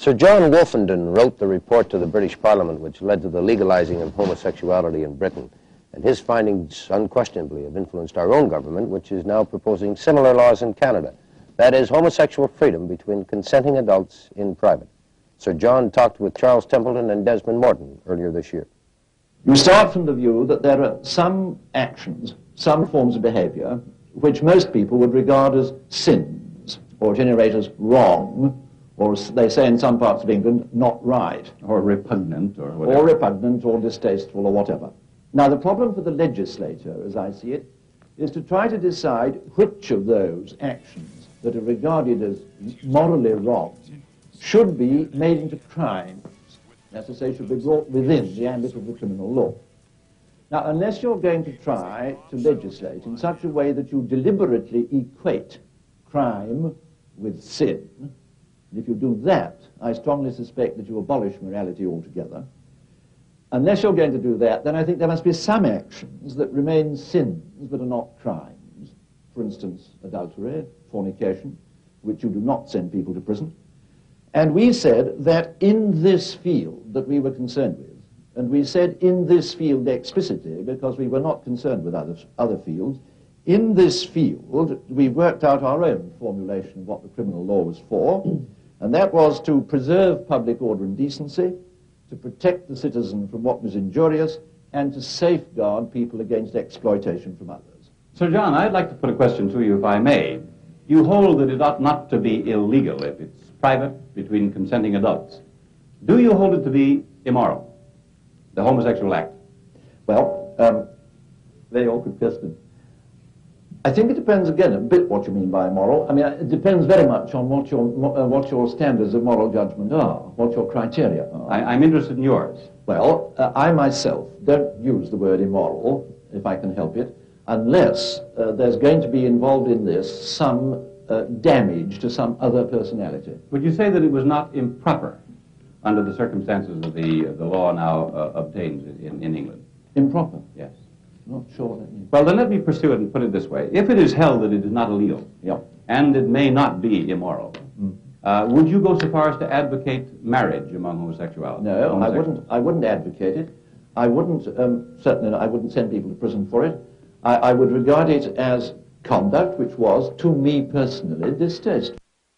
Sir John Wolfenden wrote the report to the British Parliament which led to the legalizing of homosexuality in Britain, and his findings unquestionably have influenced our own government, which is now proposing similar laws in Canada. That is, homosexual freedom between consenting adults in private. Sir John talked with Charles Templeton and Desmond Morton earlier this year. You start from the view that there are some actions, some forms of behavior, which most people would regard as sins, or at any rate as wrong, or as they say in some parts of England, not right. Or repugnant, or whatever. Or repugnant, or distasteful, or whatever. Now, the problem for the legislator, as I see it, is to try to decide which of those actions that are regarded as morally wrong should be made into crimes. That's to say, should be brought within the ambit of the criminal law. Now, unless you're going to try to legislate in such a way that you deliberately equate crime with sin, and if you do that, I strongly suspect that you abolish morality altogether. Unless you're going to do that, then I think there must be some actions that remain sins but are not crimes. For instance, adultery, fornication, which you do not send people to prison. And we said that in this field that we were concerned with, and we said in this field explicitly because we were not concerned with other fields, in this field we worked out our own formulation of what the criminal law was for, and that was to preserve public order and decency, to protect the citizen from what was injurious, and to safeguard people against exploitation from others. Sir John, I'd like to put a question to you, if I may. You hold that it ought not to be illegal if it's private between consenting adults. Do you hold it to be immoral, the homosexual act? Well, very awkward question. I think it depends, again, a bit what you mean by moral. I mean, it depends very much on what your standards of moral judgment are, what your criteria are. I'm interested in yours. Well, I myself don't use the word immoral, if I can help it, unless there's going to be involved in this some damage to some other personality. Would you say that it was not improper under the circumstances of the law now obtained in England? Improper? Yes. Not sure what that means. Well, then let me pursue it and put it this way. If it is held that it is not illegal, and it may not be immoral, would you go so far as to advocate marriage among homosexuals? No, I wouldn't advocate it. I wouldn't, certainly I wouldn't send people to prison for it. I would regard it as conduct which was, to me personally, distasteful.